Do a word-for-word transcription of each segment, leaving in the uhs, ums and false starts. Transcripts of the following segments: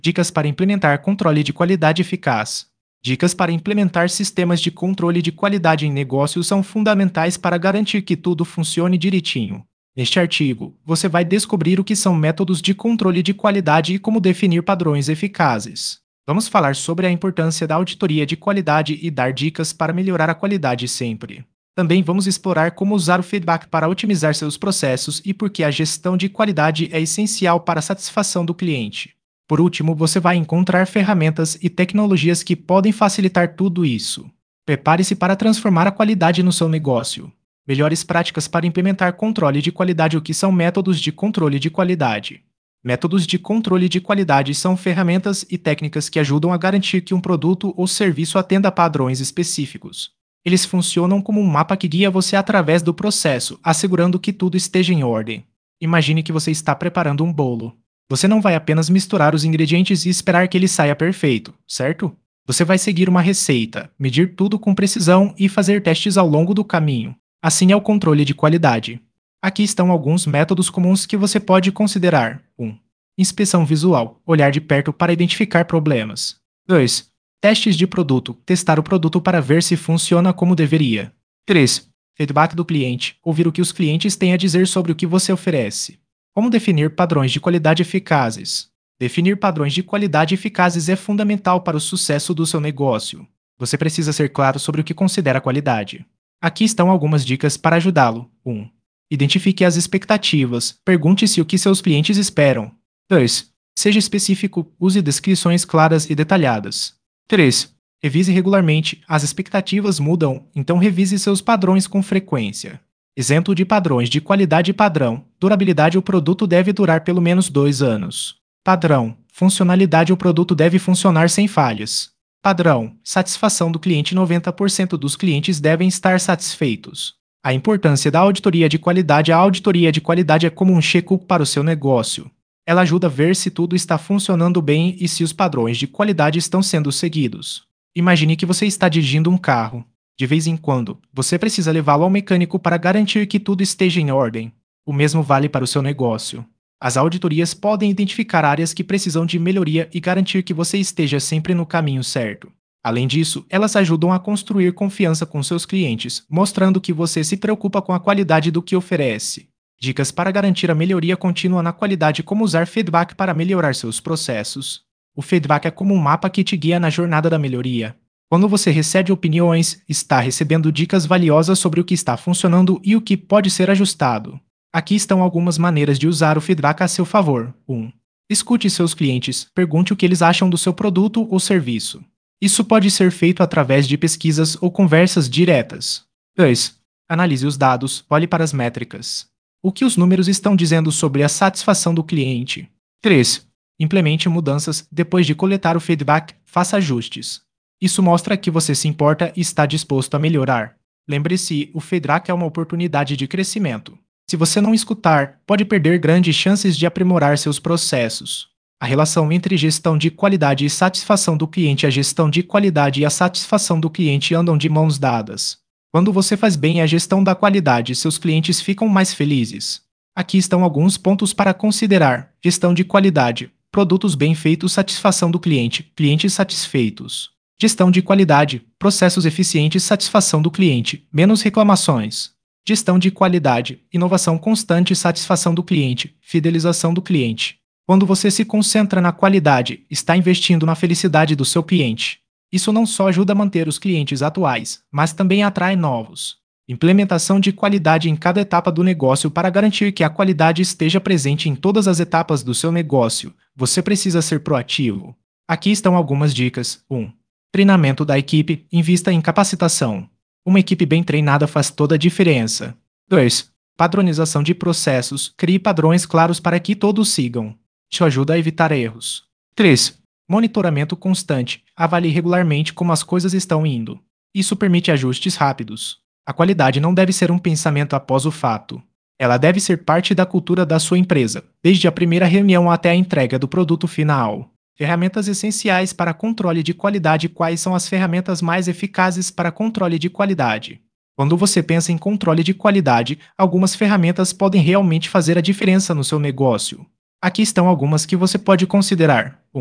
Dicas para implementar controle de qualidade eficaz. Dicas para implementar sistemas de controle de qualidade em negócios são fundamentais para garantir que tudo funcione direitinho. Neste artigo, você vai descobrir o que são métodos de controle de qualidade e como definir padrões eficazes. Vamos falar sobre a importância da auditoria de qualidade e dar dicas para melhorar a qualidade sempre. Também vamos explorar como usar o feedback para otimizar seus processos e por que a gestão de qualidade é essencial para a satisfação do cliente. Por último, você vai encontrar ferramentas e tecnologias que podem facilitar tudo isso. Prepare-se para transformar a qualidade no seu negócio. Melhores práticas para implementar controle de qualidade. O que são métodos de controle de qualidade? Métodos de controle de qualidade são ferramentas e técnicas que ajudam a garantir que um produto ou serviço atenda a padrões específicos. Eles funcionam como um mapa que guia você através do processo, assegurando que tudo esteja em ordem. Imagine que você está preparando um bolo. Você não vai apenas misturar os ingredientes e esperar que ele saia perfeito, certo? Você vai seguir uma receita, medir tudo com precisão e fazer testes ao longo do caminho. Assim é o controle de qualidade. Aqui estão alguns métodos comuns que você pode considerar. um. Inspeção visual, olhar de perto para identificar problemas. dois. Testes de produto, testar o produto para ver se funciona como deveria. três. Feedback do cliente, ouvir o que os clientes têm a dizer sobre o que você oferece. Como definir padrões de qualidade eficazes? Definir padrões de qualidade eficazes é fundamental para o sucesso do seu negócio. Você precisa ser claro sobre o que considera qualidade. Aqui estão algumas dicas para ajudá-lo. um. Identifique as expectativas. Pergunte-se o que seus clientes esperam. dois. Seja específico. Use descrições claras e detalhadas. três. Revise regularmente. As expectativas mudam, então revise seus padrões com frequência. Exemplo de padrões de qualidade padrão. Durabilidade: o produto deve durar pelo menos dois anos. Padrão: funcionalidade: o produto deve funcionar sem falhas. Padrão: satisfação do cliente: noventa por cento dos clientes devem estar satisfeitos. A importância da auditoria de qualidade. A auditoria de qualidade é como um check-up para o seu negócio. Ela ajuda a ver se tudo está funcionando bem e se os padrões de qualidade estão sendo seguidos. Imagine que você está dirigindo um carro. De vez em quando, você precisa levá-lo ao mecânico para garantir que tudo esteja em ordem. O mesmo vale para o seu negócio. As auditorias podem identificar áreas que precisam de melhoria e garantir que você esteja sempre no caminho certo. Além disso, elas ajudam a construir confiança com seus clientes, mostrando que você se preocupa com a qualidade do que oferece. Dicas para garantir a melhoria contínua na qualidade. Como usar feedback para melhorar seus processos. O feedback é como um mapa que te guia na jornada da melhoria. Quando você recebe opiniões, está recebendo dicas valiosas sobre o que está funcionando e o que pode ser ajustado. Aqui estão algumas maneiras de usar o feedback a seu favor. um. Escute seus clientes. Pergunte o que eles acham do seu produto ou serviço. Isso pode ser feito através de pesquisas ou conversas diretas. dois. Analise os dados. Olhe para as métricas. O que os números estão dizendo sobre a satisfação do cliente? três. Implemente mudanças. Depois de coletar o feedback, faça ajustes. Isso mostra que você se importa e está disposto a melhorar. Lembre-se, o feedback é uma oportunidade de crescimento. Se você não escutar, pode perder grandes chances de aprimorar seus processos. A relação entre gestão de qualidade e satisfação do cliente. A gestão de qualidade e a satisfação do cliente andam de mãos dadas. Quando você faz bem a gestão da qualidade, seus clientes ficam mais felizes. Aqui estão alguns pontos para considerar. Gestão de qualidade. Produtos bem feitos. Satisfação do cliente. Clientes satisfeitos. Gestão de qualidade. Processos eficientes. Satisfação do cliente. Menos reclamações. Gestão de qualidade. Inovação constante. Satisfação do cliente. Fidelização do cliente. Quando você se concentra na qualidade, está investindo na felicidade do seu cliente. Isso não só ajuda a manter os clientes atuais, mas também atrai novos. Implementação de qualidade em cada etapa do negócio. Para garantir que a qualidade esteja presente em todas as etapas do seu negócio, você precisa ser proativo. Aqui estão algumas dicas. um. Treinamento da equipe. Invista em capacitação. Uma equipe bem treinada faz toda a diferença. dois. Padronização de processos. Crie padrões claros para que todos sigam. Isso ajuda a evitar erros. três. Monitoramento constante. Avalie regularmente como as coisas estão indo. Isso permite ajustes rápidos. A qualidade não deve ser um pensamento após o fato. Ela deve ser parte da cultura da sua empresa, desde a primeira reunião até a entrega do produto final. Ferramentas essenciais para controle de qualidade. Quais são as ferramentas mais eficazes para controle de qualidade? Quando você pensa em controle de qualidade, algumas ferramentas podem realmente fazer a diferença no seu negócio. Aqui estão algumas que você pode considerar. um.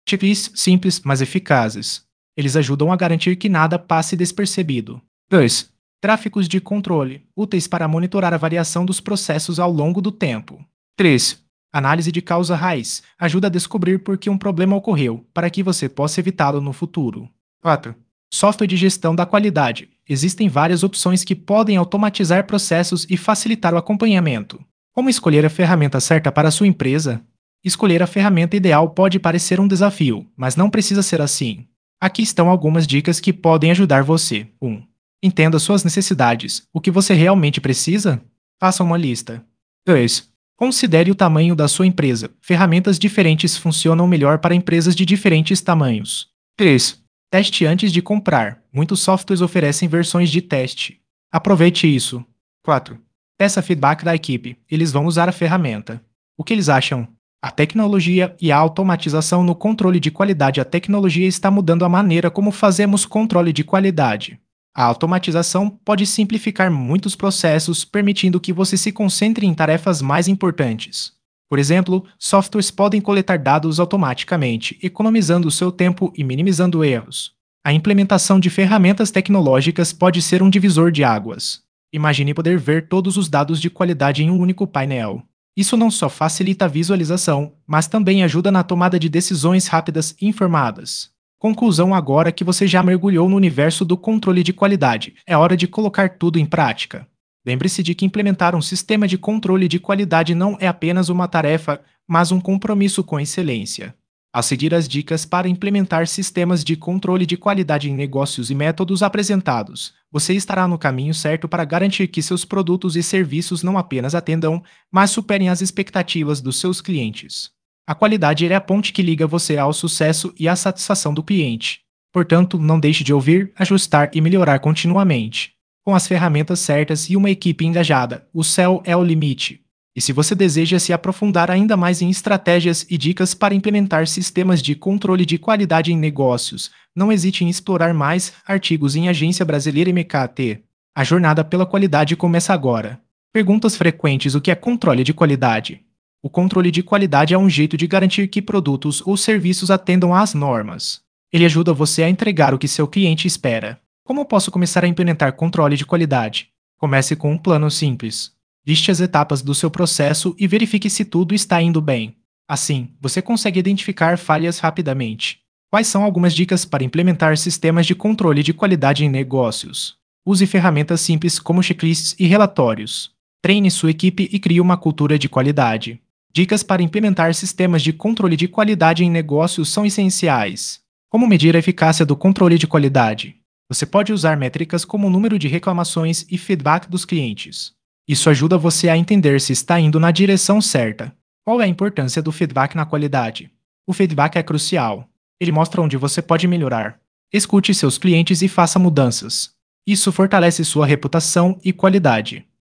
Checklists simples, mas eficazes. Eles ajudam a garantir que nada passe despercebido. dois. Gráficos de controle, úteis para monitorar a variação dos processos ao longo do tempo. três. Análise de causa raiz, ajuda a descobrir por que um problema ocorreu, para que você possa evitá-lo no futuro. quatro. Software de gestão da qualidade. Existem várias opções que podem automatizar processos e facilitar o acompanhamento. Como escolher a ferramenta certa para a sua empresa? Escolher a ferramenta ideal pode parecer um desafio, mas não precisa ser assim. Aqui estão algumas dicas que podem ajudar você. um. Entenda suas necessidades. O que você realmente precisa? Faça uma lista. dois. Considere o tamanho da sua empresa. Ferramentas diferentes funcionam melhor para empresas de diferentes tamanhos. três. Teste antes de comprar. Muitos softwares oferecem versões de teste. Aproveite isso. quatro. Peça feedback da equipe. Eles vão usar a ferramenta. O que eles acham? A tecnologia e a automatização no controle de qualidade. A tecnologia está mudando a maneira como fazemos controle de qualidade. A automatização pode simplificar muitos processos, permitindo que você se concentre em tarefas mais importantes. Por exemplo, softwares podem coletar dados automaticamente, economizando o seu tempo e minimizando erros. A implementação de ferramentas tecnológicas pode ser um divisor de águas. Imagine poder ver todos os dados de qualidade em um único painel. Isso não só facilita a visualização, mas também ajuda na tomada de decisões rápidas e informadas. Conclusão: agora que você já mergulhou no universo do controle de qualidade, é hora de colocar tudo em prática. Lembre-se de que implementar um sistema de controle de qualidade não é apenas uma tarefa, mas um compromisso com excelência. Ao seguir as dicas para implementar sistemas de controle de qualidade em negócios e métodos apresentados, você estará no caminho certo para garantir que seus produtos e serviços não apenas atendam, mas superem as expectativas dos seus clientes. A qualidade é a ponte que liga você ao sucesso e à satisfação do cliente. Portanto, não deixe de ouvir, ajustar e melhorar continuamente. Com as ferramentas certas e uma equipe engajada, o céu é o limite. E se você deseja se aprofundar ainda mais em estratégias e dicas para implementar sistemas de controle de qualidade em negócios, não hesite em explorar mais artigos em Agência Brasileira M K T. A jornada pela qualidade começa agora. Perguntas frequentes: o que é controle de qualidade? O controle de qualidade é um jeito de garantir que produtos ou serviços atendam às normas. Ele ajuda você a entregar o que seu cliente espera. Como posso começar a implementar controle de qualidade? Comece com um plano simples. Liste as etapas do seu processo e verifique se tudo está indo bem. Assim, você consegue identificar falhas rapidamente. Quais são algumas dicas para implementar sistemas de controle de qualidade em negócios? Use ferramentas simples como checklists e relatórios. Treine sua equipe e crie uma cultura de qualidade. Dicas para implementar sistemas de controle de qualidade em negócios são essenciais. Como medir a eficácia do controle de qualidade? Você pode usar métricas como o número de reclamações e feedback dos clientes. Isso ajuda você a entender se está indo na direção certa. Qual é a importância do feedback na qualidade? O feedback é crucial. Ele mostra onde você pode melhorar. Escute seus clientes e faça mudanças. Isso fortalece sua reputação e qualidade.